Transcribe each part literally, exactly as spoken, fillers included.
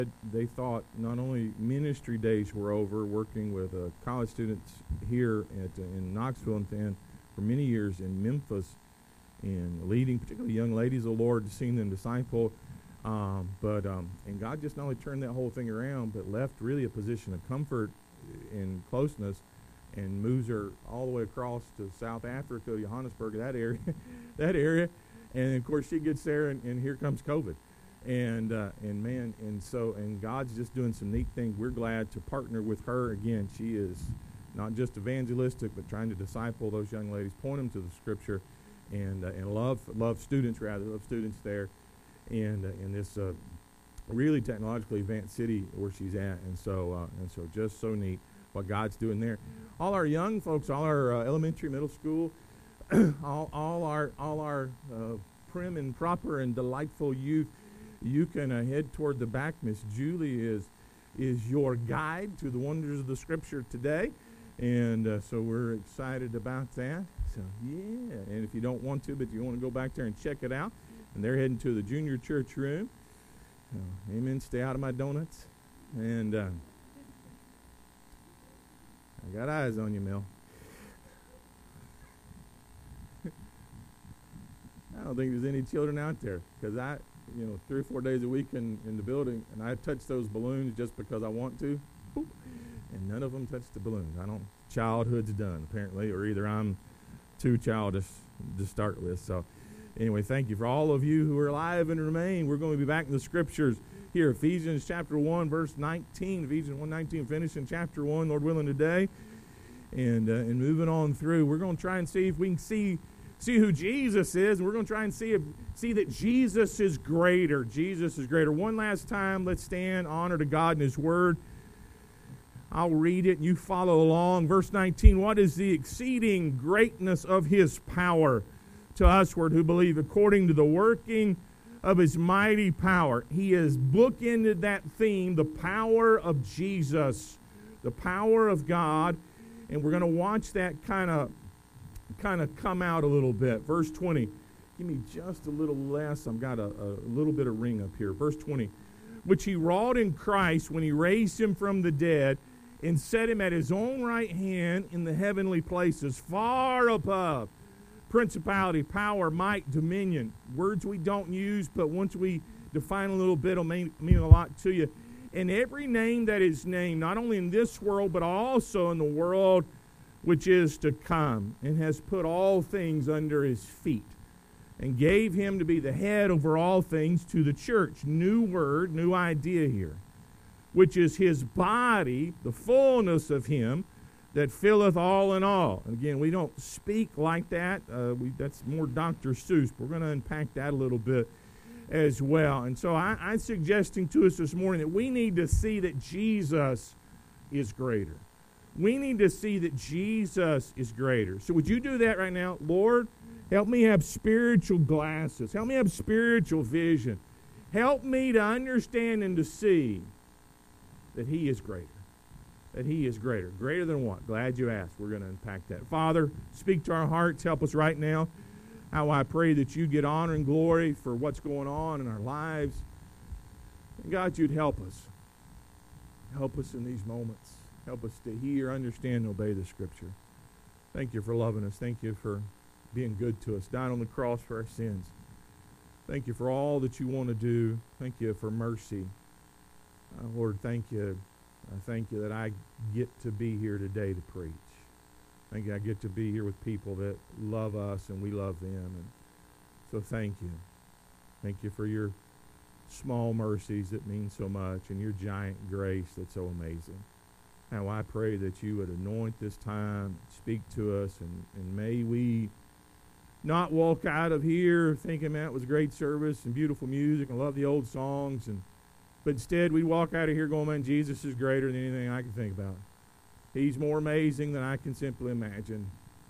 They thought not only ministry days were over, working with uh, college students here at uh, in Knoxville, and then for many years in Memphis, and leading particularly young ladies of the Lord, seeing them disciple. Um, but um, and God just not only turned that whole thing around, but left really a position of comfort and closeness, and moves her all the way across to South Africa, Johannesburg, that area, that area, and of course she gets there, and, and here comes COVID. And uh, and man, and so and God's just doing some neat things. We're glad to partner with her again. She is not just evangelistic, but trying to disciple those young ladies, point them to the Scripture, and uh, and love love students rather love students there, and uh, in this uh, really technologically advanced city where she's at. And so uh, and so just so neat what God's doing there. All our young folks, all our uh, elementary, middle school, all all our all our uh, prim and proper and delightful youth. You can uh, head toward the back. Miss Julie is is your guide to the wonders of the Scripture today, and uh, so we're excited about that. So yeah, and if you don't want to, but you want to go back there and check it out, and they're heading to the junior church room. Uh, amen. Stay out of my donuts, and uh, I got eyes on you, Mel. I don't think there's any children out there, because I. you know, three or four days a week in, in the building, and I touch those balloons just because I want to, boop, and none of them touch the balloons. I don't, childhood's done, apparently, or either I'm too childish to start with. So anyway, thank you for all of you who are alive and remain. We're going to be back in the Scriptures here, Ephesians chapter one, verse nineteen, Ephesians one nineteen, finishing chapter one, Lord willing, today, and, uh, and moving on through. We're going to try and see if we can see See who Jesus is, and we're going to try and see if, see that Jesus is greater. Jesus is greater. One last time, let's stand, honor to God and His Word. I'll read it, and you follow along. Verse nineteen, what is the exceeding greatness of His power to usward who believe, according to the working of His mighty power? He has bookended that theme, the power of Jesus, the power of God, and we're going to watch that kind of kind of come out a little bit. Verse twenty. Give me just a little less. I've got a, a little bit of ring up here. Verse twenty. Which He wrought in Christ when He raised Him from the dead and set Him at His own right hand in the heavenly places, far above principality, power, might, dominion. Words we don't use, but once we define a little bit, it'll mean, mean a lot to you. And every name that is named, not only in this world, but also in the world which is to come, and has put all things under His feet, and gave Him to be the head over all things to the church. New word, new idea here. Which is His body, the fullness of Him, that filleth all in all. And again, we don't speak like that. Uh, we, that's more Doctor Seuss. We're going to unpack that a little bit as well. And so I, I'm suggesting to us this morning that we need to see that Jesus is greater. We need to see that Jesus is greater. So would you do that right now? Lord, help me have spiritual glasses. Help me have spiritual vision. Help me to understand and to see that He is greater. That He is greater. Greater than what? Glad you asked. We're going to unpack that. Father, speak to our hearts. Help us right now. How I pray that you get honor and glory for what's going on in our lives. And God, you'd help us. Help us in these moments. Help us to hear, understand, and obey the Scripture. Thank you for loving us. Thank you for being good to us, dying on the cross for our sins. Thank you for all that you want to do. Thank you for mercy. Uh, Lord, thank you. I thank you that I get to be here today to preach. Thank you I get to be here with people that love us and we love them. And so thank you. Thank you for your small mercies that mean so much and your giant grace that's so amazing. Now I pray that you would anoint this time, speak to us, and, and may we not walk out of here thinking, man, it was a great service and beautiful music and love the old songs, and but instead we walk out of here going, man, Jesus is greater than anything I can think about. He's more amazing than I can simply imagine.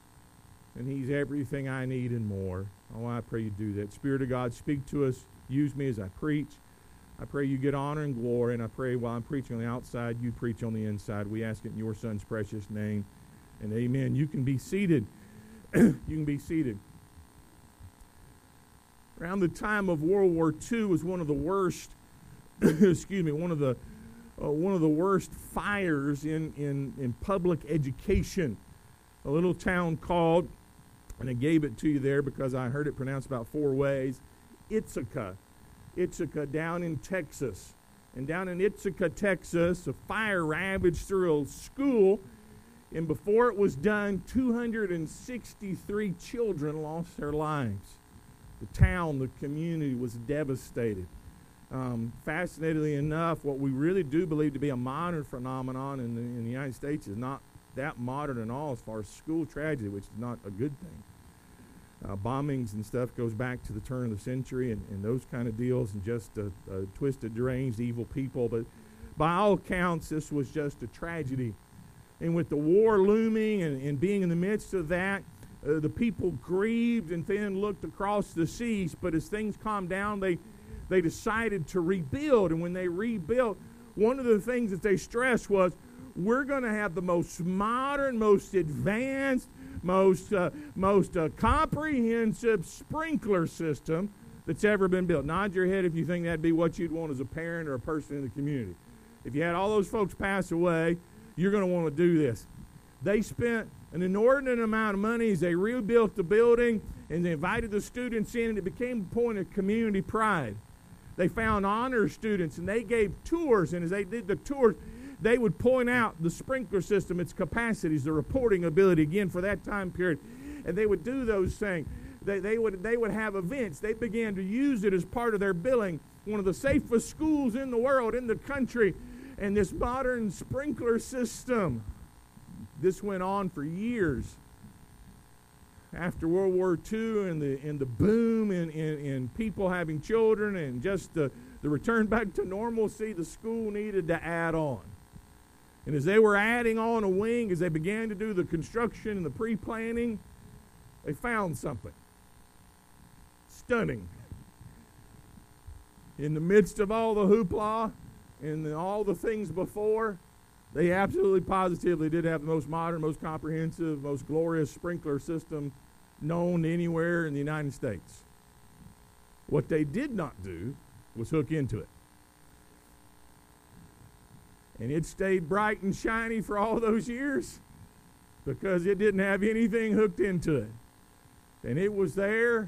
And He's everything I need and more. Oh, I pray you do that. Spirit of God, speak to us. Use me as I preach. I pray you get honor and glory, and I pray while I'm preaching on the outside, you preach on the inside. We ask it in your Son's precious name. And amen. You can be seated. You can be seated. Around the time of World War Two was one of the worst excuse me, one of the uh, one of the worst fires in, in, in public education. A little town called, and I gave it to you there because I heard it pronounced about four ways, Ithaca. Ithaca down in Texas. And down in Ithaca, Texas, a fire ravaged through a school, and before it was done, two hundred sixty-three children lost their lives. The town, the community was devastated. Um, fascinatingly enough, what we really do believe to be a modern phenomenon in the, in the United States is not that modern at all as far as school tragedy, which is not a good thing. Uh, bombings and stuff goes back to the turn of the century and, and those kind of deals, and just uh, uh, twisted, deranged, evil people. But by all accounts, this was just a tragedy. And with the war looming and, and being in the midst of that, uh, the people grieved and then looked across the seas. But as things calmed down, they they decided to rebuild. And when they rebuilt, one of the things that they stressed was, we're going to have the most modern, most advanced, most uh, most uh, comprehensive sprinkler system that's ever been built. Nod your head if you think that'd be what you'd want as a parent or a person in the community. If you had all those folks pass away, you're going to want to do this. They spent an inordinate amount of money as they rebuilt the building, and they invited the students in, and it became a point of community pride. They found honor students, and they gave tours, and as they did the tours, they would point out the sprinkler system, its capacities, the reporting ability, again, for that time period. And they would do those things. They, they, would, they would have events. They began to use it as part of their billing. One of the safest schools in the world, in the country, and this modern sprinkler system. This went on for years. After World War Two and the, and the boom in, in, in people having children and just the, the return back to normalcy, the school needed to add on. And as they were adding on a wing, as they began to do the construction and the pre-planning, they found something stunning. In the midst of all the hoopla and the, all the things before, they absolutely positively did have the most modern, most comprehensive, most glorious sprinkler system known anywhere in the United States. What they did not do was hook into it. And it stayed bright and shiny for all those years because it didn't have anything hooked into it. And it was there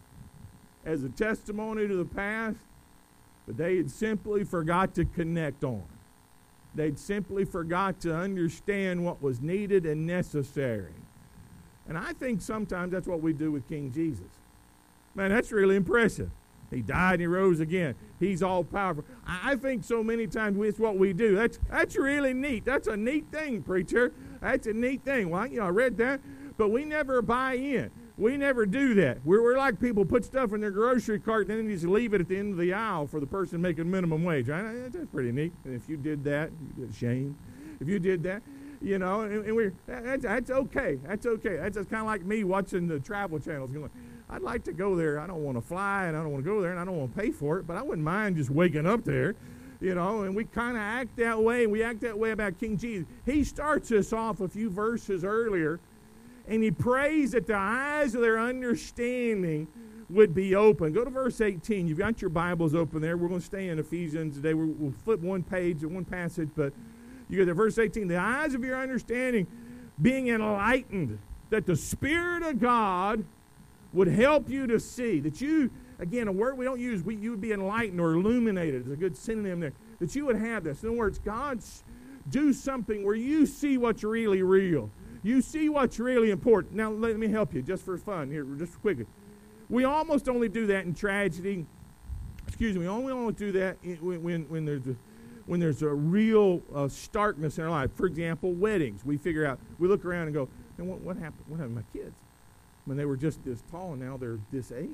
as a testimony to the past, but they had simply forgot to connect on. They'd simply forgot to understand what was needed and necessary. And I think sometimes that's what we do with King Jesus. Man, that's really impressive. He died and he rose again. He's all powerful. I think so many times it's what we do. That's that's really neat. That's a neat thing, preacher. That's a neat thing. Well, you know, I read that, but we never buy in. We never do that. We're, we're like people put stuff in their grocery cart and then just leave it at the end of the aisle for the person making minimum wage. Right? That's pretty neat. And if you did that, you did shame. If you did that, you know, and, and we're that's, that's okay. That's okay. That's just kind of like me watching the travel channels going, I'd like to go there. I don't want to fly, and I don't want to go there, and I don't want to pay for it, but I wouldn't mind just waking up there, you know, and we kind of act that way, and we act that way about King Jesus. He starts us off a few verses earlier, and he prays that the eyes of their understanding would be open. Go to verse eighteen. You've got your Bibles open there. We're going to stay in Ephesians today. We'll, we'll flip one page and one passage, but you go to verse eighteen. The eyes of your understanding being enlightened, that the Spirit of God would help you to see, that you, again, a word we don't use, we, you would be enlightened or illuminated. It's a good synonym there. That you would have this. In other words, God do something where you see what's really real. You see what's really important. Now, let me help you just for fun here, just quickly. We almost only do that in tragedy. Excuse me, we only only do that in, when, when, when there's a, when there's a real uh, starkness in our life. For example, weddings. We figure out, we look around and go, and what, what happened? What happened to my kids? When they were just this tall, and now they're this age.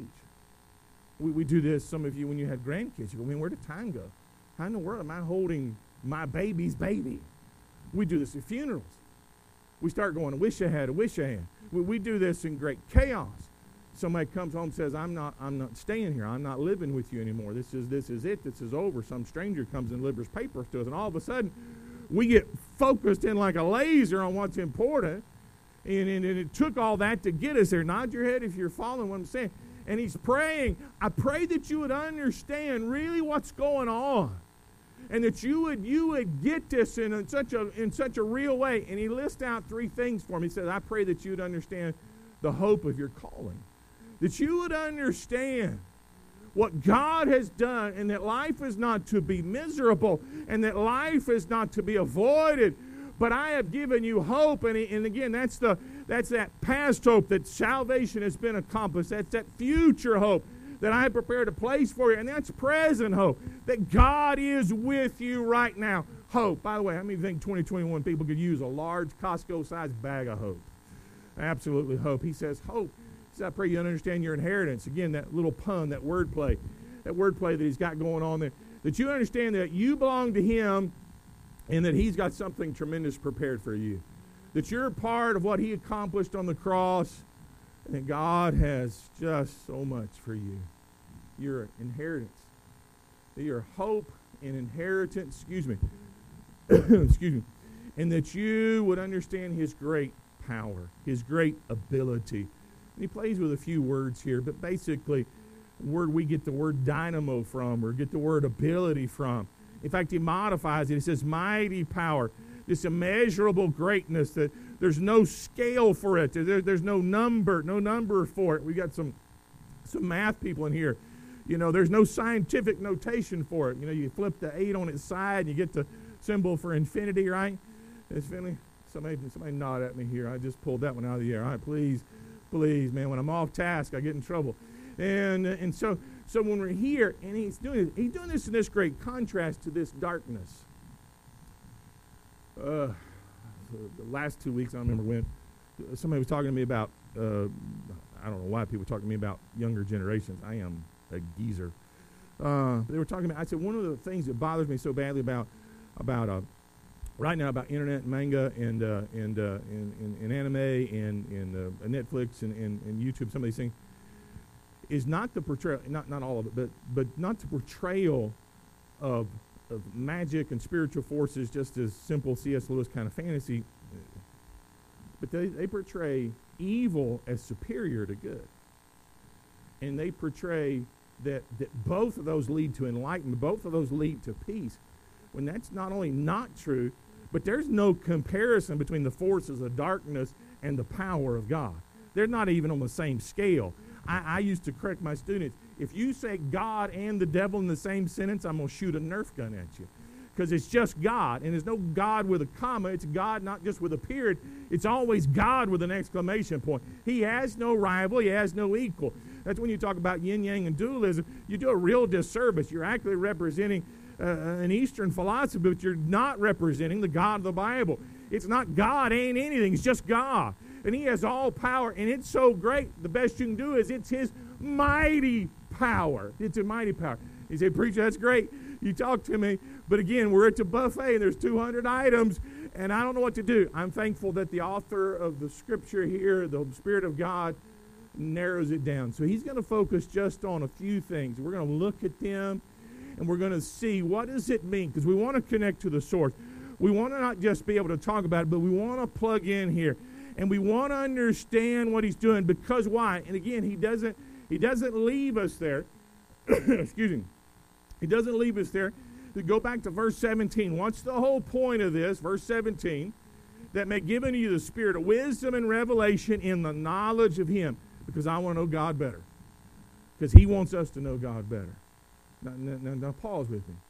We, we do this, some of you, when you had grandkids. You go, I mean, where did time go? How in the world am I holding my baby's baby? We do this at funerals. We start going, I wish I had, I wish I had. We, we do this in great chaos. Somebody comes home and says, I'm not, I'm not staying here. I'm not living with you anymore. This is, this is it. This is over. Some stranger comes and delivers papers to us, and all of a sudden, we get focused in like a laser on what's important. And, and, and it took all that to get us there. Nod your head if you're following what I'm saying. And he's praying, I pray that you would understand really what's going on. and that you would you would get this in, in such a in such a real way. And he lists out three things for me. He says, I pray that you would understand the hope of your calling, that you would understand what God has done, and that life is not to be miserable, and that life is not to be avoided, but I have given you hope. And, and again, that's the that's that past hope, that salvation has been accomplished. That's that future hope that I have prepared a place for you, and that's present hope, that God is with you right now. Hope. By the way, how many think twenty twenty-one people could use a large Costco-sized bag of hope? Absolutely hope. He says hope. He says, I pray you understand your inheritance. Again, that little pun, that wordplay, that wordplay that he's got going on there, that you understand that you belong to him and that he's got something tremendous prepared for you, that you're part of what he accomplished on the cross, and that God has just so much for you. Your inheritance. Your hope and inheritance, excuse me, excuse me, and that you would understand his great power, his great ability. And he plays with a few words here, but basically, the word we get the word dynamo from, or get the word ability from. In fact, he modifies it. He says mighty power, this immeasurable greatness that there's no scale for it. There, there's no number, no number for it. We got some some math people in here. You know, there's no scientific notation for it. You know, you flip the eight on its side and you get the symbol for infinity, right? Infinity. Somebody, somebody nod at me here. I just pulled that one out of the air. All right, please, please, man. When I'm off task, I get in trouble. And and so so when we're here, and he's doing he's doing this in this great contrast to this darkness. Uh, the last two weeks, I don't remember when, somebody was talking to me about, uh, I don't know why people were talking to me about younger generations. I am a geezer. Uh, they were talking about, I said, one of the things that bothers me so badly about, about uh, right now, about internet and manga and uh, and, uh, and, and and anime and, and uh, Netflix and, and, and YouTube, some of these things, is not the portrayal, not, not all of it, but, but not the portrayal of of magic and spiritual forces, just as simple C S Lewis kind of fantasy, but they, they portray evil as superior to good. And they portray that, that both of those lead to enlightenment, both of those lead to peace, when that's not only not true, but there's no comparison between the forces of darkness and the power of God. They're not even on the same scale. I, I used to correct my students, if you say God and the devil in the same sentence, I'm going to shoot a Nerf gun at you. Because it's just God, and there's no God with a comma. It's God not just with a period. It's always God with an exclamation point. He has no rival. He has no equal. That's when you talk about yin-yang and dualism, you do a real disservice. You're actually representing uh, an Eastern philosophy, but you're not representing the God of the Bible. It's not God ain't anything. It's just God. And he has all power, and it's so great. The best you can do is it's his mighty power. It's a mighty power. You say, preacher, that's great. You talk to me. But again, we're at the buffet, and there's two hundred items, and I don't know what to do. I'm thankful that the author of the scripture here, the Spirit of God, narrows it down. So he's going to focus just on a few things. We're going to look at them, and we're going to see what does it mean, because we want to connect to the source. We want to not just be able to talk about it, but we want to plug in here. And we want to understand what he's doing, because why? And again, he doesn't he doesn't leave us there. Excuse me. He doesn't leave us there. To go back to verse seventeen. What's the whole point of this? Verse seventeen. That may give unto you the spirit of wisdom and revelation in the knowledge of him. Because I want to know God better. Because he wants us to know God better. Now, now, now pause with me.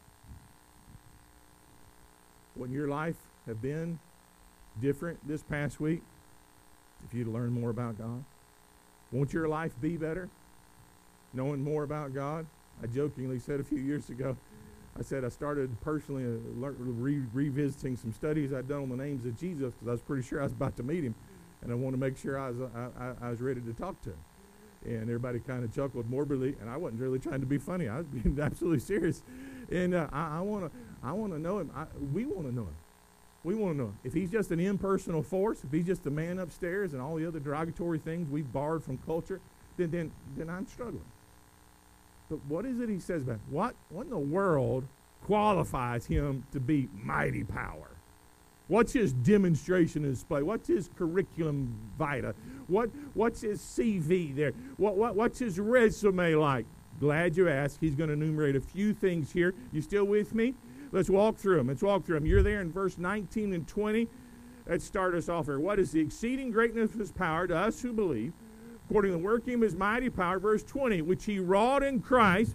Wouldn't your life have been different this past week if you'd learned more about God? Won't your life be better knowing more about God? I jokingly said a few years ago, I said I started personally uh, re- revisiting some studies I'd done on the names of Jesus because I was pretty sure I was about to meet him, and I wanted to make sure I was uh, I, I was ready to talk to him. And everybody kind of chuckled morbidly, and I wasn't really trying to be funny. I was being absolutely serious. And uh, I want to I want to know him. I, we want to know him. We want to know him. If he's just an impersonal force, if he's just the man upstairs and all the other derogatory things we've borrowed from culture, then then then I'm struggling. But what is it he says about him? What, what in the world qualifies him to be mighty power? What's his demonstration display? What's his curriculum vitae? What, what's his C V there? What, what, what's his resume like? Glad you asked. He's going to enumerate a few things here. You still with me? Let's walk through them. Let's walk through them. You're there in verse nineteen and twenty. Let's start us off here. What is the exceeding greatness of his power to us who believe, according to the working of his mighty power, verse twenty, which he wrought in Christ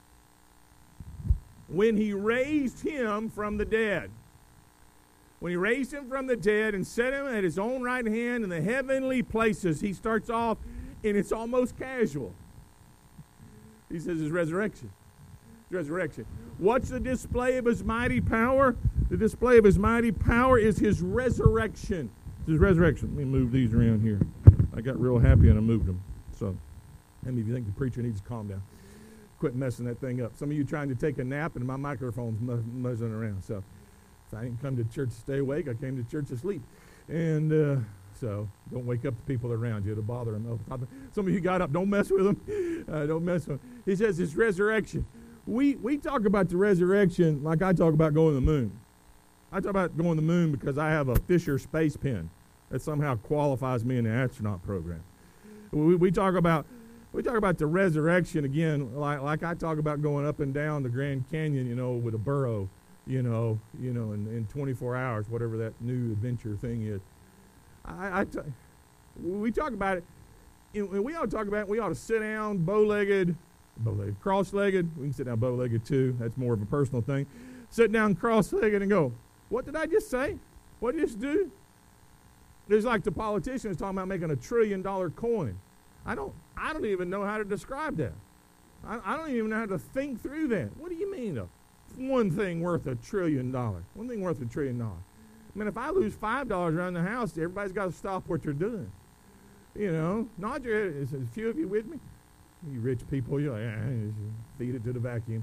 when he raised him from the dead. When he raised him from the dead and set him at his own right hand in the heavenly places. He starts off, and it's almost casual. He says his resurrection. His resurrection. What's the display of his mighty power? The display of his mighty power is his resurrection. It's his resurrection. Let me move these around here. I got real happy and I moved them. So, maybe if you think the preacher needs to calm down, quit messing that thing up. Some of you trying to take a nap and my microphone's muzzling around. So, if I didn't come to church to stay awake, I came to church to sleep. And uh, so, don't wake up the people around you. It'll bother them. Some of you got up. Don't mess with them. Uh, don't mess with them. He says it's resurrection. We we talk about the resurrection like I talk about going to the moon. I talk about going to the moon because I have a Fisher space pen that somehow qualifies me in the astronaut program. We, we talk about we talk about the resurrection again, like like I talk about going up and down the Grand Canyon, you know, with a burro, you know, you know, in, in twenty-four hours, whatever that new adventure thing is. I, I t- we talk about it, and we ought to talk about it. We ought to sit down, bow-legged. Bow-legged, cross-legged. We can sit down bow-legged too. That's more of a personal thing. Sit down cross-legged and go, what did I just say? What did I just do? It's like the politicians talking about making a trillion-dollar coin. I don't I don't even know how to describe that. I, I don't even know how to think through that. What do you mean, a one thing worth a trillion dollars? One thing worth a trillion dollars. I mean, if I lose five dollars around the house, everybody's got to stop what they're doing. You know, nod your head. Is a few of you with me? You rich people, you're like, eh, feed it to the vacuum.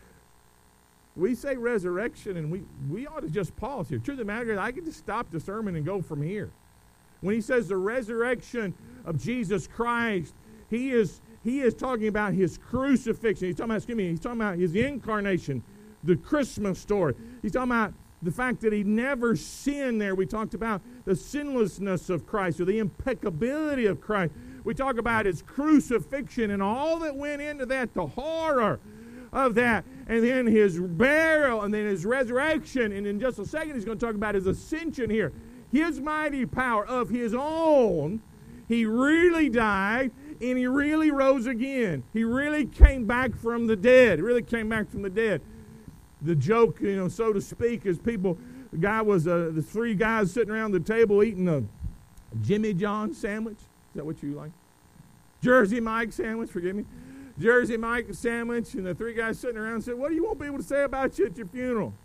We say resurrection, and we, we ought to just pause here. Truth of the matter is, I can just stop the sermon and go from here. When he says the resurrection of Jesus Christ, he is he is talking about his crucifixion. He's talking about, excuse me, he's talking about his incarnation, the Christmas story. He's talking about the fact that he never sinned there. We talked about the sinlessness of Christ, or the impeccability of Christ. We talk about his crucifixion and all that went into that, the horror of that, and then his burial, and then his resurrection, and in just a second he's going to talk about his ascension here. His mighty power of his own, he really died, and he really rose again. He really came back from the dead. He really came back from the dead. The joke, you know, so to speak, is people, the guy was, uh, the three guys sitting around the table eating a Jimmy John sandwich. Is that what you like? Jersey Mike sandwich, forgive me. Jersey Mike sandwich, and the three guys sitting around said, what do you want people to say about you at your funeral?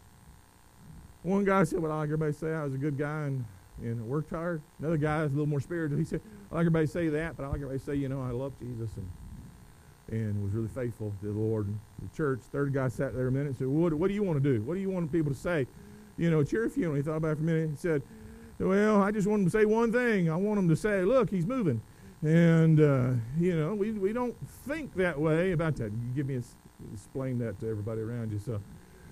One guy said, well, I like everybody to say I was a good guy and, and worked hard. Another guy is a little more spiritual. He said, I like everybody to say that, but I like everybody to say, you know, I love Jesus and, and was really faithful to the Lord and the church. Third guy sat there a minute and said, well, what, what do you want to do? What do you want people to say, you know, at your funeral? He thought about it for a minute. He said, well, I just want them to say one thing. I want them to say, look, he's moving. And, uh, you know, we we don't think that way about that. You give me a, explain that to everybody around you. So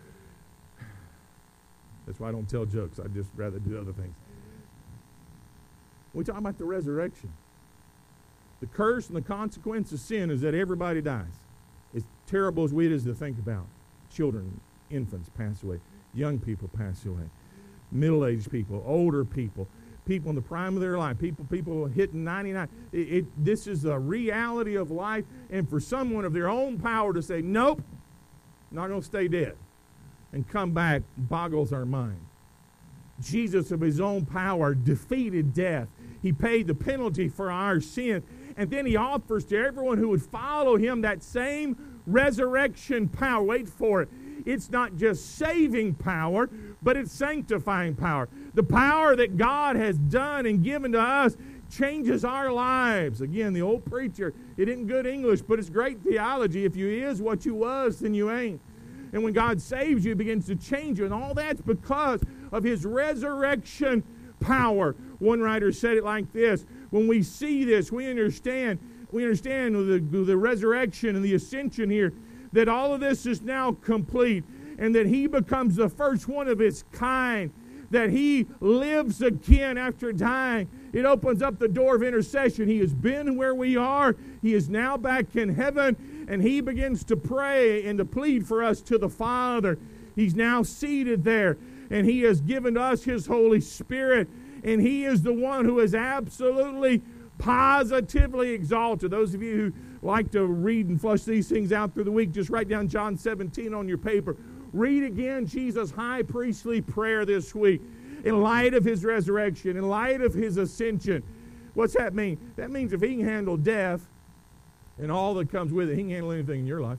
that's why I don't tell jokes. I'd just rather do other things. We're talking about the resurrection. The curse and the consequence of sin is that everybody dies. As terrible as it is to think about. Children, infants pass away. Young people pass away. Middle-aged people, older people, people in the prime of their life, people people hitting ninety-nine. It, it, this is a reality of life, and for someone of their own power to say, nope, not going to stay dead, and come back boggles our mind. Jesus, of his own power, defeated death. He paid the penalty for our sin, and then he offers to everyone who would follow him that same resurrection power. Wait for it. It's not just saving power, but it's sanctifying power. The power that God has done and given to us changes our lives. Again, the old preacher, it isn't good English, but it's great theology. If you is what you was, then you ain't. And when God saves you, it begins to change you. And all that's because of his resurrection power. One writer said it like this: when we see this, we understand, we understand the, the resurrection and the ascension here, that all of this is now complete, and that he becomes the first one of his kind, that he lives again after dying. It opens up the door of intercession. He has been where we are. He is now back in heaven, and he begins to pray and to plead for us to the Father. He's now seated there, and He has given us His Holy Spirit, and He is the one who is absolutely, positively exalted. Those of you who like to read and flush these things out through the week, just write down John seventeen on your paper. Read again Jesus' high priestly prayer this week in light of His resurrection, in light of His ascension. What's that mean? That means if He can handle death and all that comes with it, He can handle anything in your life.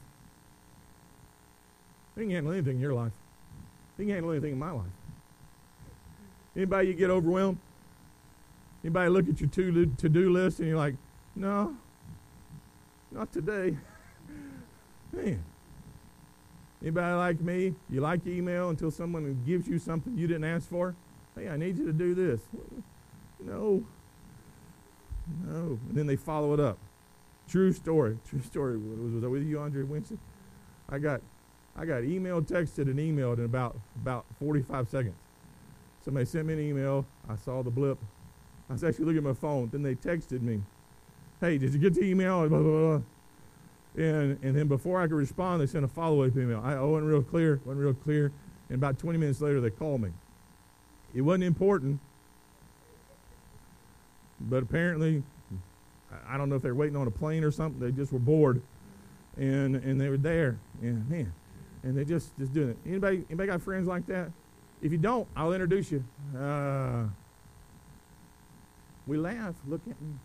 He can handle anything in your life. He can handle anything in my life. Anybody you get overwhelmed? Anybody look at your to-do list and you're like, no, not today. Man. Anybody like me? You like email until someone gives you something you didn't ask for? Hey, I need you to do this. No. No. And then they follow it up. True story. True story. Was, was I with you, Andre Winston? I got I got emailed, texted, and emailed in about, about forty-five seconds. Somebody sent me an email. I saw the blip. I was actually looking at my phone. Then they texted me, hey, did you get the email? Blah, blah, blah. And and then before I could respond, they sent a follow-up email. I, I wasn't real clear, wasn't real clear. And about twenty minutes later, they called me. It wasn't important, but apparently, I don't know if they were waiting on a plane or something. They just were bored, and and they were there. And man, and they just just doing it. Anybody anybody got friends like that? If you don't, I'll introduce you. Uh, we laugh. Look at me.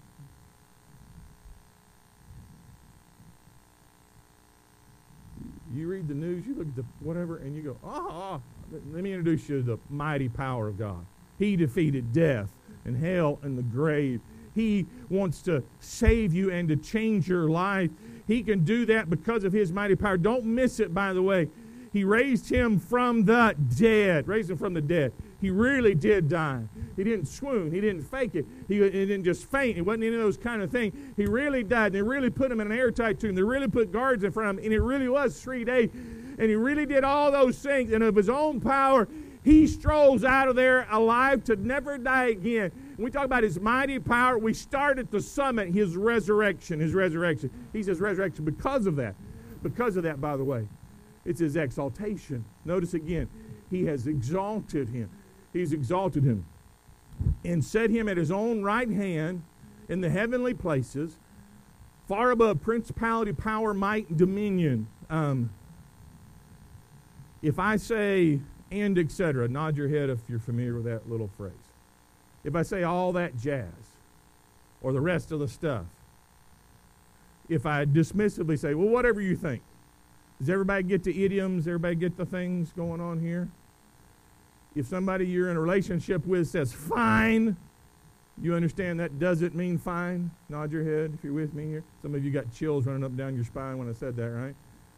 You read the news, you look at the whatever, and you go, oh, let me introduce you to the mighty power of God. He defeated death and hell and the grave. He wants to save you and to change your life. He can do that because of His mighty power. Don't miss it, by the way. He raised Him from the dead. Raised Him from the dead. He really did die. He didn't swoon. He didn't fake it. He, he didn't just faint. It wasn't any of those kind of things. He really died. They really put Him in an airtight tomb. They really put guards in front of Him. And it really was three days. And He really did all those things. And of His own power, He strolls out of there alive to never die again. When we talk about His mighty power, we start at the summit, His resurrection. His resurrection. He says resurrection because of that. Because of that, by the way. It's His exaltation. Notice again, He has exalted Him. He's exalted Him and set Him at His own right hand in the heavenly places, far above principality, power, might, and dominion. Um, if I say, and et cetera, nod your head if you're familiar with that little phrase. If I say all that jazz, or the rest of the stuff, if I dismissively say, well, whatever you think, does everybody get the idioms? Everybody get the things going on here? If somebody you're in a relationship with says, fine, you understand that doesn't mean fine? Nod your head if you're with me here. Some of you got chills running up and down your spine when I said that, right?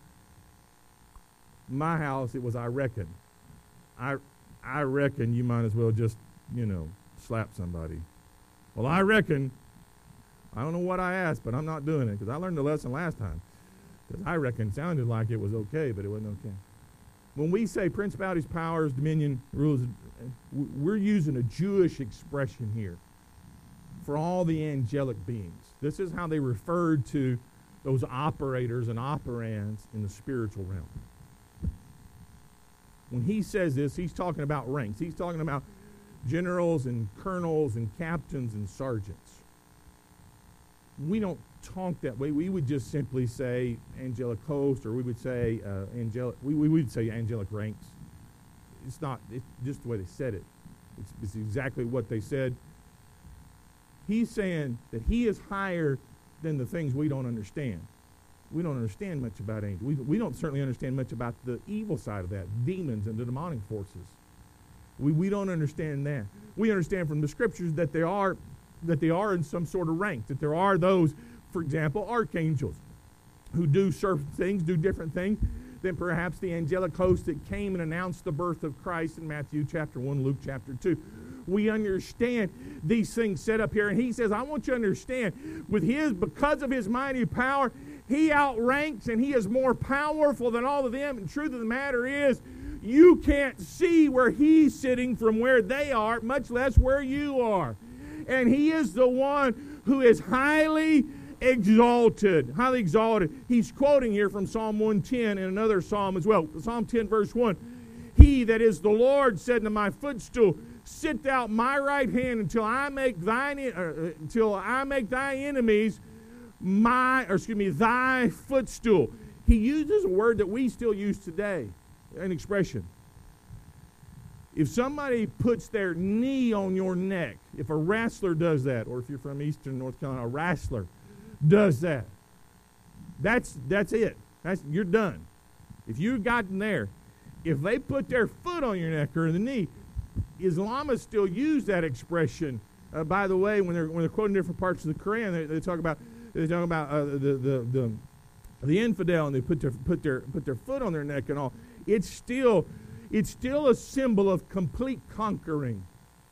My house, it was I reckon. I, I reckon you might as well just, you know, slap somebody. Well, I reckon. I don't know what I asked, but I'm not doing it because I learned the lesson last time. Because I reckon sounded like it was okay, but it wasn't okay. When we say principalities, powers, dominion, rules, we're using a Jewish expression here for all the angelic beings. This is how they referred to those operators and operands in the spiritual realm. When he says this, he's talking about ranks. He's talking about generals and colonels and captains and sergeants. We don't talk that way. We would just simply say angelic host, or we would say uh, angelic. We, we would say angelic ranks. It's not. It's just the way they said it. It's, it's exactly what they said. He's saying that He is higher than the things we don't understand. We don't understand much about angels. We, we don't certainly understand much about the evil side of that, demons and the demonic forces. We we don't understand that. We understand from the Scriptures that they are that they are in some sort of rank. That there are those, for example, archangels, who do certain things, do different things than perhaps the angelic host that came and announced the birth of Christ in Matthew chapter one, Luke chapter two. We understand these things set up here, and he says, I want you to understand, with his, because of his mighty power, he outranks and he is more powerful than all of them. And the truth of the matter is, you can't see where he's sitting from where they are, much less where you are. And he is the one who is highly exalted. Highly exalted. He's quoting here from Psalm one ten and another psalm as well. Psalm ten verse one. He that is the Lord said to my footstool, sit thou at my right hand until I make thine uh, until I make thy enemies my or excuse me thy footstool. He uses a word that we still use today, an expression. If somebody puts their knee on your neck, if a wrestler does that, or if you're from Eastern North Carolina, a wrestler does that, that's that's it. That's you're done. If you've gotten there, if they put their foot on your neck or the knee, Islamists still use that expression. Uh, by the way, when they're when they're quoting different parts of the Quran, they, they talk about they talk about uh, the, the the the infidel, and they put their put their put their foot on their neck and all. It's still it's still a symbol of complete conquering.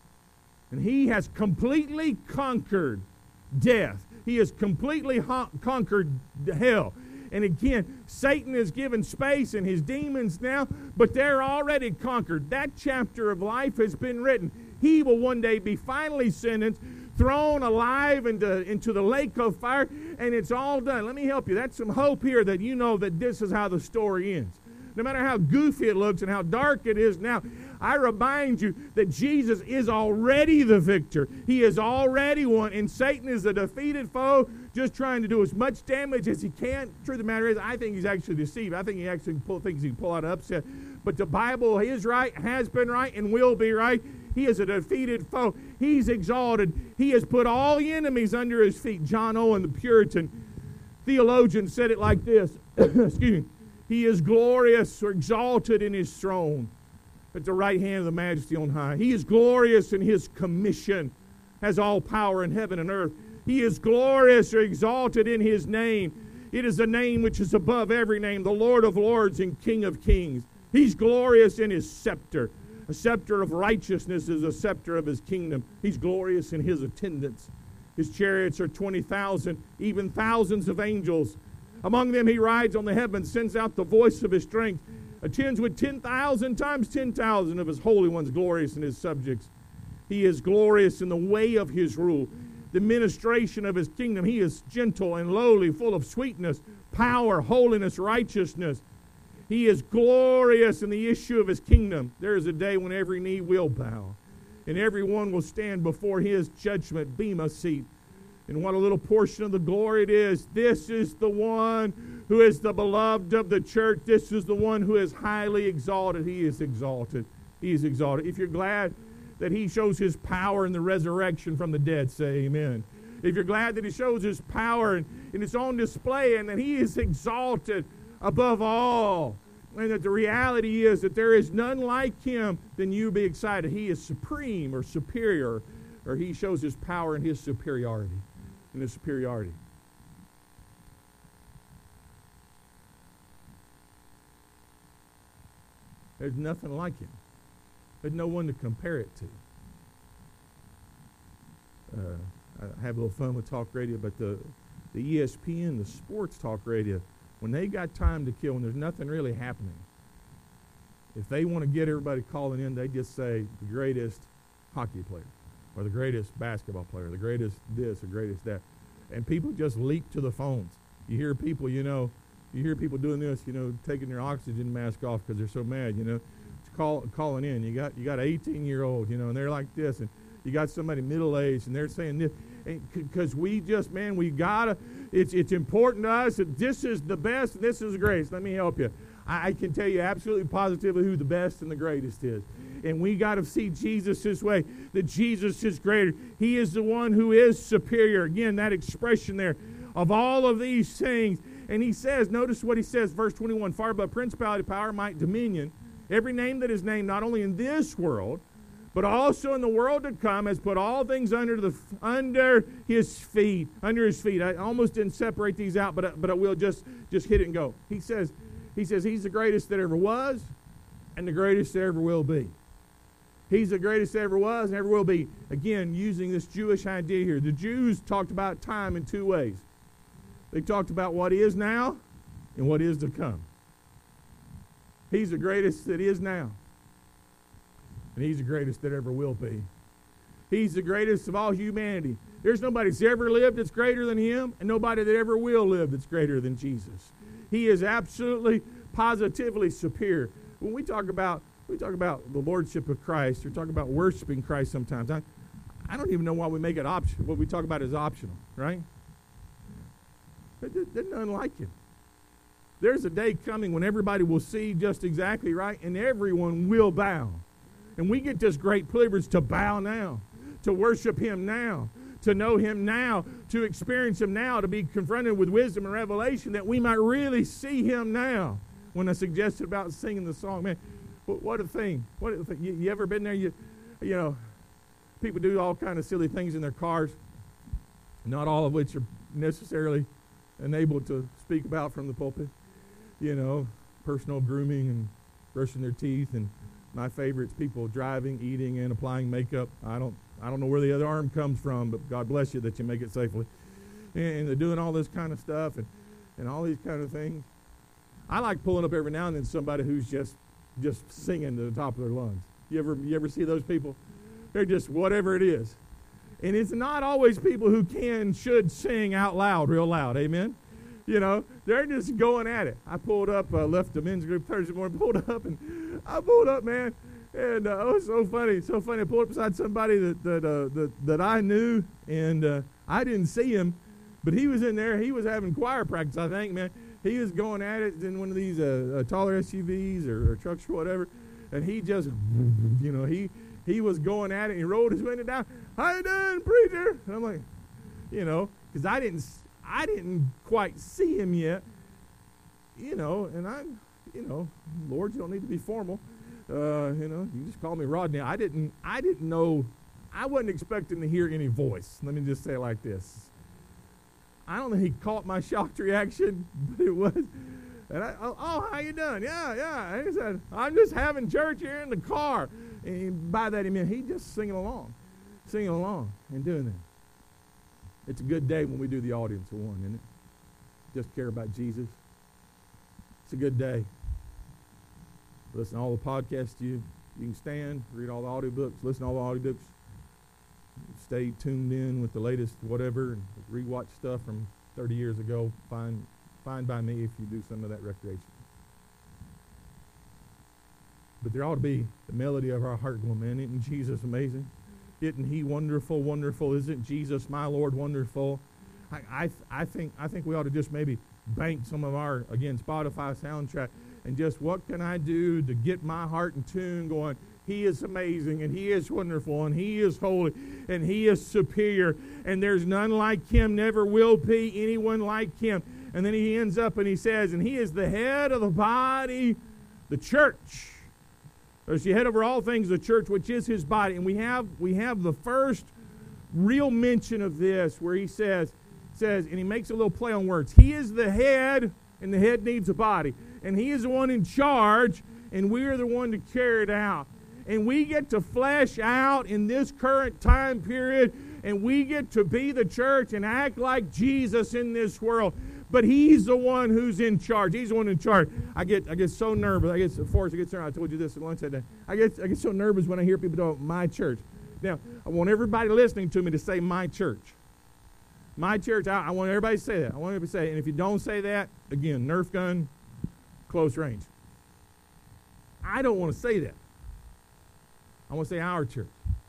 And he has completely conquered death. He has completely ha- conquered hell. And again, Satan is given space and his demons now, but they're already conquered. That chapter of life has been written. He will one day be finally sentenced, thrown alive into, into the lake of fire, and it's all done. Let me help you. That's some hope here that you know that this is how the story ends. No matter how goofy it looks and how dark it is now, I remind you that Jesus is already the victor. He is already won, and Satan is a defeated foe just trying to do as much damage as he can. Truth of the matter is, I think he's actually deceived. I think he actually pull, thinks he can pull out an upset. But the Bible is right, has been right, and will be right. He is a defeated foe. He's exalted. He has put all the enemies under his feet. John Owen, the Puritan theologian, said it like this. Excuse me. He is glorious or exalted in his throne at the right hand of the majesty on high. He is glorious in his commission, has all power in heaven and earth. He is glorious or exalted in his name. It is a name which is above every name, the Lord of lords and King of kings. He's glorious in his scepter. A scepter of righteousness is a scepter of his kingdom. He's glorious in his attendants. His chariots are twenty thousand, even thousands of angels. Among them he rides on the heavens, sends out the voice of his strength, attends with ten thousand times ten thousand of his holy ones, glorious in his subjects. He is glorious in the way of his rule, the ministration of his kingdom. He is gentle and lowly, full of sweetness, power, holiness, righteousness. He is glorious in the issue of his kingdom. There is a day when every knee will bow, and every one will stand before his judgment bema seat. And what a little portion of the glory it is. This is the one who is the beloved of the church. This is the one who is highly exalted. He is exalted. He is exalted. If you're glad that he shows his power in the resurrection from the dead, say amen. If you're glad that he shows his power and, and it's on display and that he is exalted above all, and that the reality is that there is none like him, then you be excited. He is supreme or superior, or he shows his power and his superiority. In his superiority. There's nothing like him. There's no one to compare it to. Uh, I have a little fun with talk radio, but the, the E S P N, the sports talk radio, when they got time to kill and there's nothing really happening, if they want to get everybody calling in, they just say the greatest hockey player, or the greatest basketball player, the greatest this, the greatest that. And people just leap to the phones. You hear people, you know, you hear people doing this, you know, taking their oxygen mask off because they're so mad, you know, call, calling in. You got you got an eighteen-year-old, you know, and they're like this, and you got somebody middle-aged, and they're saying this, because we just, man, we gotta. It's it's important to us that this is the best and this is the greatest. Let me help you. I, I can tell you absolutely positively who the best and the greatest is. And we got to see Jesus this way, that Jesus is greater. He is the one who is superior. Again, that expression there of all of these things. And he says, notice what he says, verse twenty-one, far above principality, power, might, dominion, every name that is named not only in this world, but also in the world to come, has put all things under the under his feet. Under his feet. I almost didn't separate these out, but but I will just, just hit it and go. He says, he says he's the greatest that ever was and the greatest that ever will be. He's the greatest that ever was and ever will be. Again, using this Jewish idea here. The Jews talked about time in two ways. They talked about what is now and what is to come. He's the greatest that is now. And he's the greatest that ever will be. He's the greatest of all humanity. There's nobody that's ever lived that's greater than him, and nobody that ever will live that's greater than Jesus. He is absolutely, positively superior. When we talk about we talk about the lordship of Christ, or talk about worshiping Christ sometimes. I, I don't even know why we make it optional. What we talk about is optional, right? There's none like him. There's a day coming when everybody will see just exactly right, and everyone will bow. And we get this great privilege to bow now, to worship him now, to know him now, to experience him now, to be confronted with wisdom and revelation that we might really see him now. When I suggested about singing the song, man, what a thing. What a thing. You, you ever been there? You, you know, people do all kind of silly things in their cars, not all of which are necessarily enabled to speak about from the pulpit. You know, personal grooming and brushing their teeth, and my favorite's people driving, eating, and applying makeup. I don't I don't know where the other arm comes from, but God bless you that you make it safely. And, and they're doing all this kind of stuff and, and all these kind of things. I like pulling up every now and then somebody who's just just singing to the top of their lungs. You ever you ever see those people? They're just whatever it is. And it's not always people who can, should sing out loud, real loud. Amen? You know, they're just going at it. I pulled up, uh, left the men's group Thursday morning, pulled up, and I pulled up, man. And uh, it was so funny, so funny. I pulled up beside somebody that that uh, that, that I knew, and uh, I didn't see him, but he was in there. He was having choir practice, I think, man. He was going at it in one of these uh, uh, taller S U Vs or, or trucks or whatever, and he just, you know, he he was going at it. And he rolled his window down. How you doing, preacher? And I'm like, you know, because I didn't. I didn't quite see him yet, you know, and I, you know, Lord, you don't need to be formal, uh, you know, you just call me Rodney. I didn't, I didn't know, I wasn't expecting to hear any voice. Let me just say it like this. I don't think he caught my shocked reaction, but it was, and I, oh, oh how you doing? Yeah, yeah. And he said, I'm just having church here in the car. And by that he meant he just singing along, singing along and doing that. It's a good day when we do the audience of one, isn't it? Just care about Jesus. It's a good day. Listen to all the podcasts you you can stand, read all the audiobooks, listen to all the audiobooks. Stay tuned in with the latest whatever, and rewatch stuff from thirty years ago. Fine, fine by me if you do some of that recreation. But there ought to be the melody of our heart going, man, isn't Jesus amazing? Isn't he wonderful, wonderful? Isn't Jesus, my Lord, wonderful? I, I, I think I think we ought to just maybe bank some of our, again, Spotify soundtrack, and just what can I do to get my heart in tune going, he is amazing, and he is wonderful, and he is holy, and he is superior, and there's none like him, never will be anyone like him. And then he ends up and he says, and he is the head of the body, the church. There's the head over all things, the church, which is his body. And we have we have the first real mention of this where he says, says, and he makes a little play on words. He is the head, and the head needs a body. And he is the one in charge, and we are the one to carry it out. And we get to flesh out in this current time period, and we get to be the church and act like Jesus in this world. But he's the one who's in charge. He's the one in charge. I get I get so nervous. I get Forrest, I get nervous. I told you this at lunch that day. I get I get so nervous when I hear people talk about my church. Now, I want everybody listening to me to say my church. My church, I, I want everybody to say that. I want everybody to say it. And if you don't say that, again, Nerf gun, close range. I don't want to say that. I want to say our church.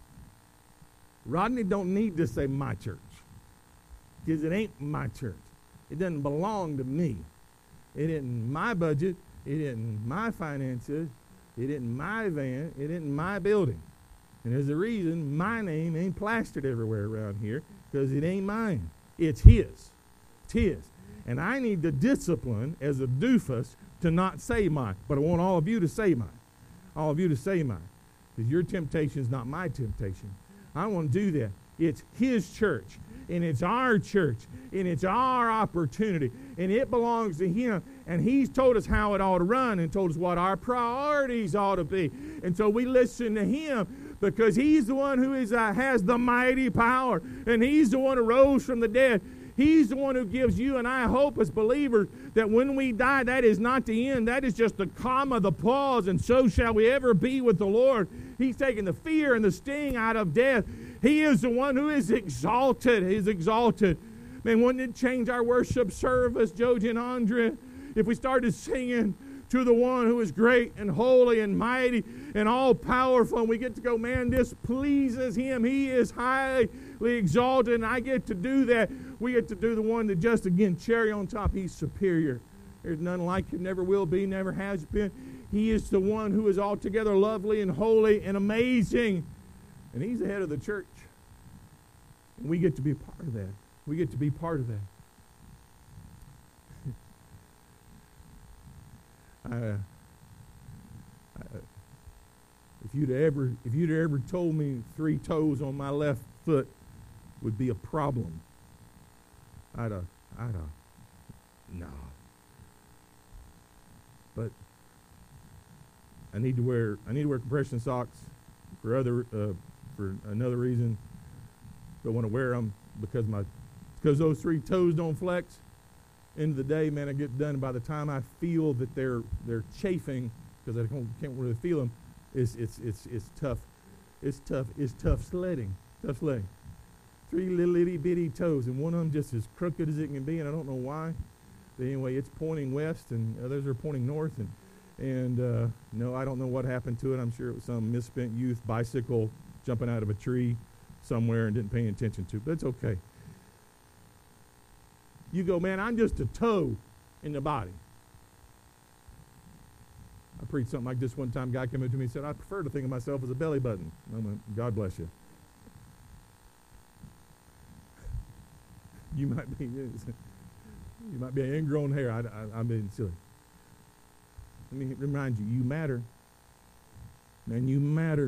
Rodney don't need to say my church, because it ain't my church. It doesn't belong to me. It isn't my budget. It isn't my finances. It isn't my van. It isn't my building. And there's a reason my name ain't plastered everywhere around here, because it ain't mine. It's his. It's his. And I need the discipline as a doofus to not say mine. But I want all of you to say mine. All of you to say mine. Because your temptation is not my temptation. I want to do that. It's his church. And it's our church, and it's our opportunity, and it belongs to him. And he's told us how it ought to run, and told us what our priorities ought to be. And so we listen to him, because he's the one who is uh, has the mighty power, and he's the one who rose from the dead. He's the one who gives you and I hope as believers that when we die, that is not the end. That is just the comma, the pause, and so shall we ever be with the Lord. He's taken the fear and the sting out of death. He is the one who is exalted. He's exalted. Man, wouldn't it change our worship service, Joji and Andrea, if we started singing to the one who is great and holy and mighty and all-powerful. And we get to go, man, this pleases him. He is highly exalted, and I get to do that. We get to do the one that just, again, cherry on top. He's superior. There's none like him, never will be, never has been. He is the one who is altogether lovely and holy and amazing. And he's the head of the church. And we get to be a part of that. We get to be part of that. I, I, if you'd ever, if you'd ever told me three toes on my left foot would be a problem, I'd have, I'd have, no. But I need to wear, I need to wear compression socks for other, uh, for another reason. Don't want to wear them because my, because those three toes don't flex. End of the day, man, I get done. By the time I feel that they're they're chafing, because I can't, can't really feel them, it's it's it's it's tough. It's tough. It's tough sledding. Tough sledding. Three little itty bitty toes, and one of them just as crooked as it can be, and I don't know why. But anyway, it's pointing west, and others are pointing north, and and uh, no, I don't know what happened to it. I'm sure it was some misspent youth bicycle jumping out of a tree somewhere and didn't pay attention to, but it's okay. You go, man, I'm just a toe in the body. I preached something like this one time. A guy came up to me and said, I prefer to think of myself as a belly button. I went, God bless you. You might be, you might be an ingrown hair. I, I, I'm being silly. Let me remind you, you matter. Man, you matter.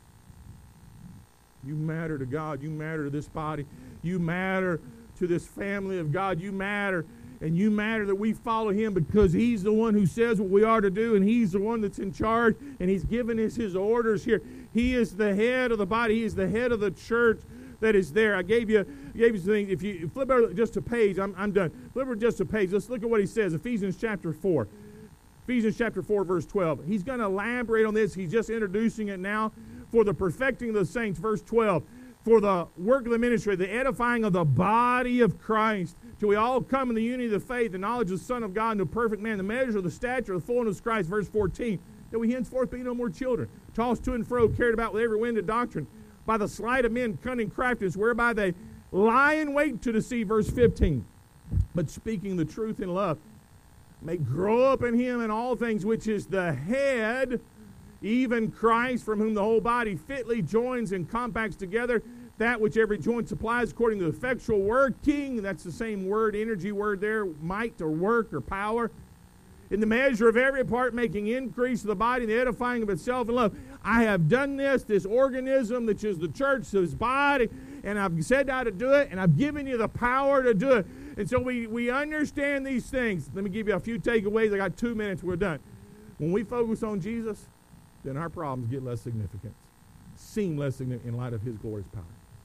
You matter to God. You matter to this body. You matter to this family of God. You matter, and you matter that we follow him because he's the one who says what we are to do, and he's the one that's in charge, and he's given us his orders here. He is the head of the body. He is the head of the church that is there. I gave you gave you some things. If you flip over just a page, I'm, I'm done. Flip over just a page. Let's look at what he says. Ephesians chapter four. Ephesians chapter four, verse twelve. He's going to elaborate on this. He's just introducing it now. For the perfecting of the saints, verse twelve. For the work of the ministry, the edifying of the body of Christ, till we all come in the unity of the faith, the knowledge of the Son of God, into a perfect man, the measure of the stature of the fullness of Christ, verse fourteen, that we henceforth be no more children, tossed to and fro, carried about with every wind of doctrine, by the sleight of men, cunning craftiness, whereby they lie in wait to deceive, verse fifteen. But speaking the truth in love, may grow up in him in all things, which is the head, even Christ, from whom the whole body fitly joins and compacts together that which every joint supplies according to the effectual working. That's the same word, energy word there, might or work or power. In the measure of every part, making increase of the body, the edifying of itself in love. I have done this, this organism, which is the church, this body, and I've said how to do it, and I've given you the power to do it. And so we, we understand these things. Let me give you a few takeaways. I got two minutes, we're done. When we focus on Jesus, then our problems get less significant, seem less significant in light of his glorious power.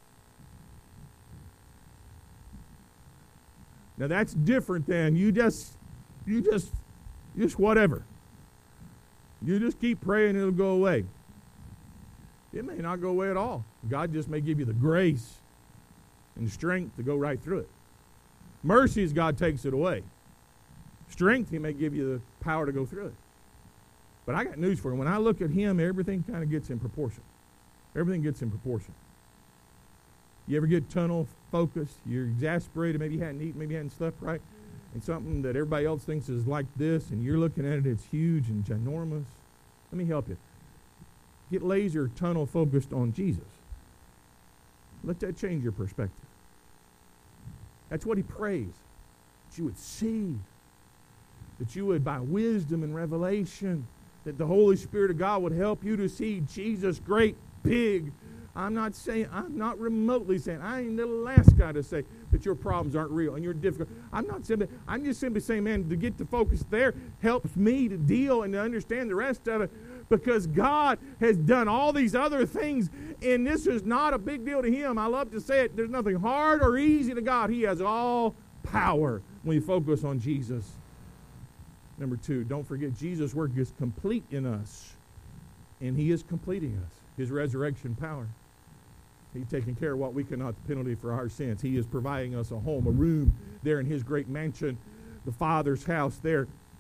Now that's different than you just, you just, just whatever. You just keep praying and it'll go away. It may not go away at all. God just may give you the grace and strength to go right through it. Mercy is God takes it away. Strength, he may give you the power to go through it. But I got news for you. When I look at him, everything kind of gets in proportion. Everything gets in proportion. You ever get tunnel focused? You're exasperated. Maybe you hadn't eaten. Maybe you hadn't slept right. And something that everybody else thinks is like this, and you're looking at it, it's huge and ginormous. Let me help you. Get laser tunnel focused on Jesus. Let that change your perspective. That's what he prays. That you would see. That you would, by wisdom and revelation, that the Holy Spirit of God would help you to see Jesus great, big. I'm not saying, I'm not remotely saying, I ain't the last guy to say that your problems aren't real and you're difficult. I'm not simply, I'm just simply saying, man, to get the focus there helps me to deal and to understand the rest of it, because God has done all these other things, and this is not a big deal to him. I love to say it. There's nothing hard or easy to God. He has all power when we focus on Jesus. Number two, don't forget Jesus' work is complete in us, and he is completing us. His resurrection power. He's taking care of what we cannot, the penalty for our sins. He is providing us a home, a room there in his great mansion, the Father's house there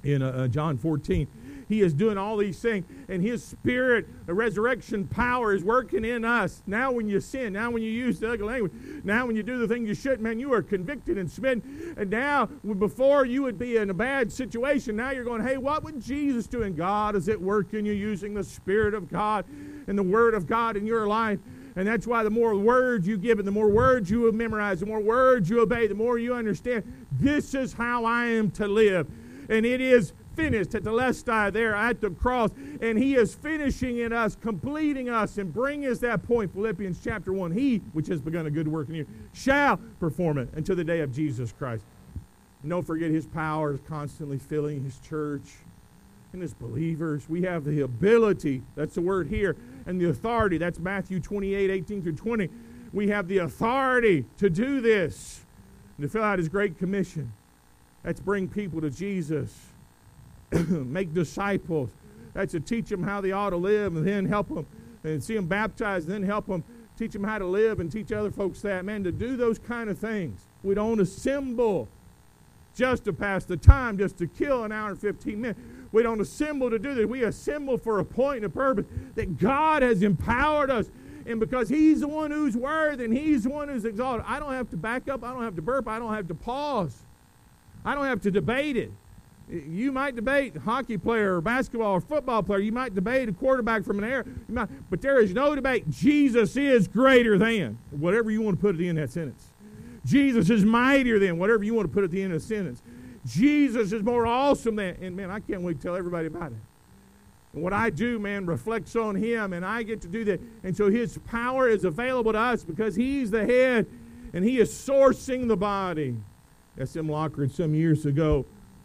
in uh, uh, John fourteen. He is doing all these things, and His Spirit, the resurrection power, is working in us. Now when you sin, now when you use the ugly language, now when you do the thing you shouldn't, man, you are convicted and smitten. And now, before you would be in a bad situation, now you're going, hey, what would Jesus do? And God is at work in you, using the Spirit of God and the Word of God in your life. And that's why the more words you give it, the more words you memorize, the more words you obey, the more you understand, this is how I am to live. And it is finished at the Telestai there at the cross, and He is finishing in us, completing us, and bringing us that point. Philippians chapter one, He which has begun a good work in you shall perform it until the day of Jesus Christ. And don't forget, His power is constantly filling His church and His believers. We have the ability, that's the word here, and the authority, that's Matthew twenty-eight, eighteen through twenty. We have the authority to do this, and to fill out His great commission. That's bring people to Jesus. Make disciples. That's to teach them how they ought to live, and then help them and see them baptized, and then help them teach them how to live and teach other folks that. Man, to do those kind of things. We don't assemble just to pass the time, just to kill an hour and fifteen minutes. We don't assemble to do this. We assemble for a point and a purpose that God has empowered us. And because He's the one who's worthy and He's the one who's exalted, I don't have to back up. I don't have to burp. I don't have to pause. I don't have to debate it. You might debate a hockey player or basketball or football player. You might debate a quarterback from an air. You might, but there is no debate. Jesus is greater than, whatever you want to put at the end of that sentence. Jesus is mightier than, whatever you want to put at the end of the sentence. Jesus is more awesome than, and man, I can't wait to tell everybody about it. And what I do, man, reflects on Him, and I get to do that. And so His power is available to us because He's the head, and He is sourcing the body. S M Lockridge some years ago,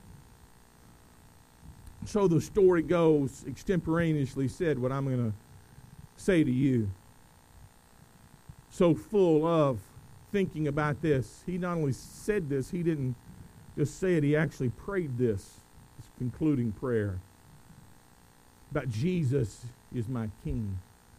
so the story goes, extemporaneously said what I'm going to say to you. So full of thinking about this. He not only said this, he didn't just say it, he actually prayed this, this concluding prayer about Jesus is my King.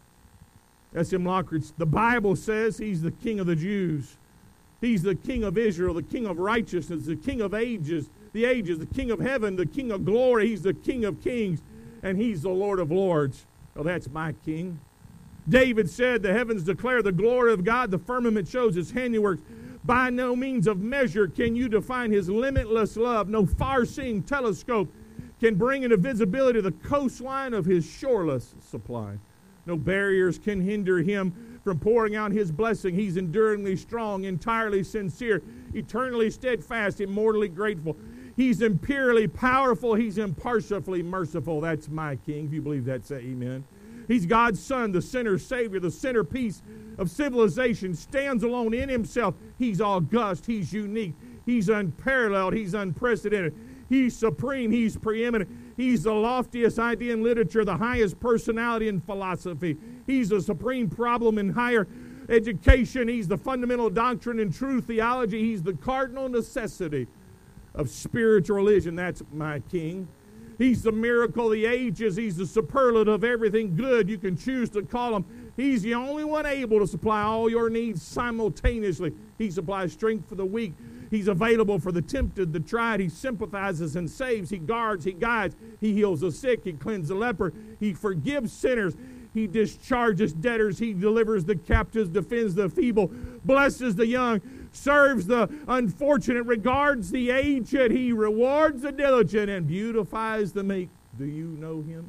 S M Lockridge, the Bible says He's the King of the Jews. He's the King of Israel, the King of righteousness, the King of ages, the ages, the King of heaven, the King of glory. He's the King of kings, and He's the Lord of lords. Well, that's my King. David said, the heavens declare the glory of God, the firmament shows His handiworks. By no means of measure can you define His limitless love. No far-seeing telescope can bring into visibility the coastline of His shoreless supply. No barriers can hinder Him from pouring out His blessing. He's enduringly strong, entirely sincere, eternally steadfast, immortally grateful. He's imperially powerful. He's impartially merciful. That's my King. If you believe that, say amen. He's God's Son, the sinner's Savior, the centerpiece of civilization, stands alone in Himself. He's august. He's unique. He's unparalleled. He's unprecedented. He's supreme. He's preeminent. He's the loftiest idea in literature, the highest personality in philosophy. He's the supreme problem in higher education. He's the fundamental doctrine in true theology. He's the cardinal necessity of spiritual religion. That's my King. He's the miracle of the ages. He's the superlative of everything good you can choose to call Him. He's the only one able to supply all your needs simultaneously. He supplies strength for the weak. He's available for the tempted, the tried. He sympathizes and saves. He guards. He guides. He heals the sick. He cleanses the leper. He forgives sinners. He discharges debtors. He delivers the captives, defends the feeble, blesses the young, serves the unfortunate, regards the aged. He rewards the diligent and beautifies the meek. Do you know Him?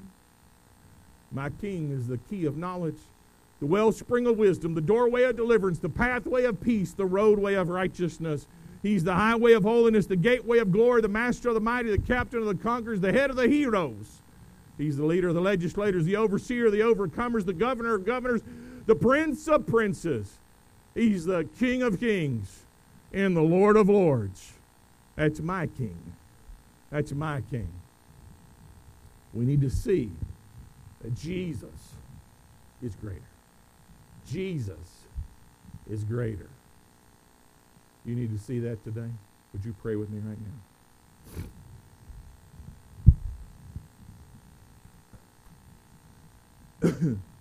My King is the key of knowledge, the wellspring of wisdom, the doorway of deliverance, the pathway of peace, the roadway of righteousness. He's the highway of holiness, the gateway of glory, the master of the mighty, the captain of the conquerors, the head of the heroes. He's the leader of the legislators, the overseer of the overcomers, the governor of governors, the prince of princes. He's the King of kings and the Lord of lords. That's my King. That's my King. We need to see that Jesus is greater. Jesus is greater. You need to see that today? Would you pray with me right now?